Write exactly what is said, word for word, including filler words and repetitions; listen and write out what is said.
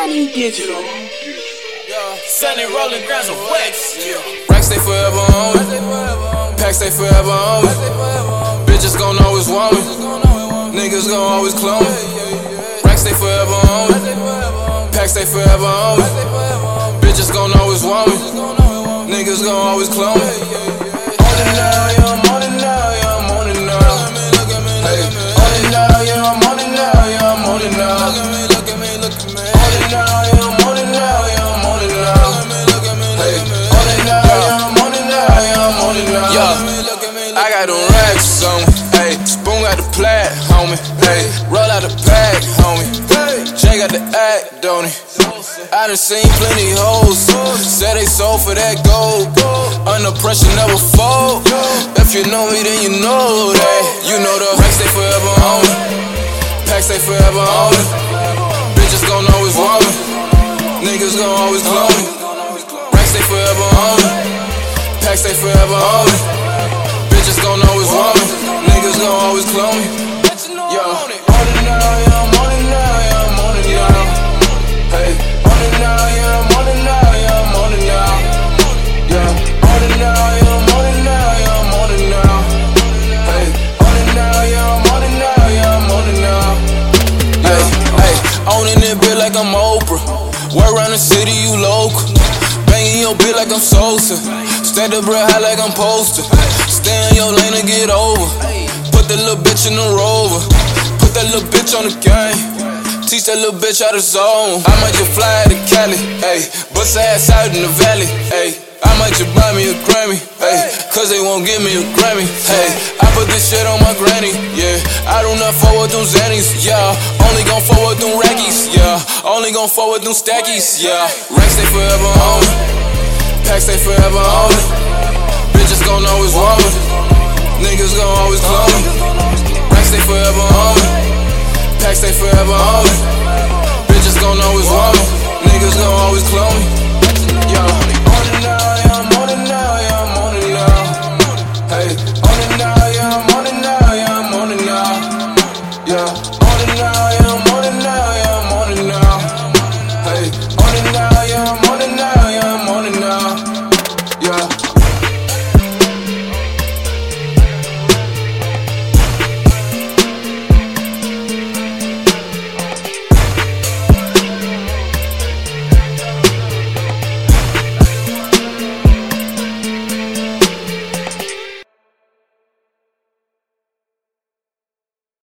Sunny Digital. Yeah, Sunny rolling grams of wax. Yeah. Racks stay forever on me. Packs stay forever on me. Bitches gon' always want me. Niggas gon' always clone me. Racks stay forever on me. Packs stay forever on me. Bitches gon' always want me. Niggas gon' always clone me. On it now, yeah, I'm on it now, yeah, I'm on it now. Hey, on it now, yeah, I'm on it now, yeah, I'm on it now. On it now, yeah, I'm on it now, yeah, I'm on it now. Hey, on it now, yeah, I'm on it now, yeah, I'm on it now. Yeah, I got them racks on me. Hey, spoon got the plat, homie. Hey, roll out the pack, homie. Jay got the act, don't he? I done seen plenty hoes. Said they sold for that gold. Under pressure, never fold. If you know me, then you know that. You know the racks stay forever on me. Packs stay forever on me. Bitches gon' always want me. Niggas gon' always clone me. Racks stay forever on me. Packs stay forever on me. Bitches gon' always want me. Niggas gon' always clone me. Yo, on it now, yeah, I'm on it now, yeah, I'm on it now. Hey, on it now, yeah, I'm on it now, yeah, I'm on it now. Yeah, on it now, yeah, I'm on it now, yeah, I'm on it now. Hey, on it now, yeah, I'm on it now, yeah, I'm on it now. Hey, hey, owning it bit like I'm Oprah. Work around the city, you local. Banging your bit like I'm Sosa. Stand up real high like I'm Poster. Stay in your lane and get over. Put that little bitch in the Rover. Put that little bitch on the game. Teach that little bitch how to zone. I might just fly to Cali, ayy. Bust ass out in the valley, ayy. I might just buy me a Grammy, ayy. Cause they won't give me a Grammy, ayy. I put this shit on my granny, yeah. I do not forward them Zannies, yeah. Only gon' forward them Rackies, yeah. Only gon' forward them Stackies, yeah. Racks stay forever on me. Packs stay forever on me. Bitches gon' always want me. Niggas gon' always clone me. Racks stay forever on me. Packs stay forever on me. Bitches gon' always want me. Niggas gon' always clone me. Yo, on it now, yeah, I'm on it now, yeah, I'm on it now. Hey, on it now, yeah, I'm on it now, yeah, I'm on it now. Yeah.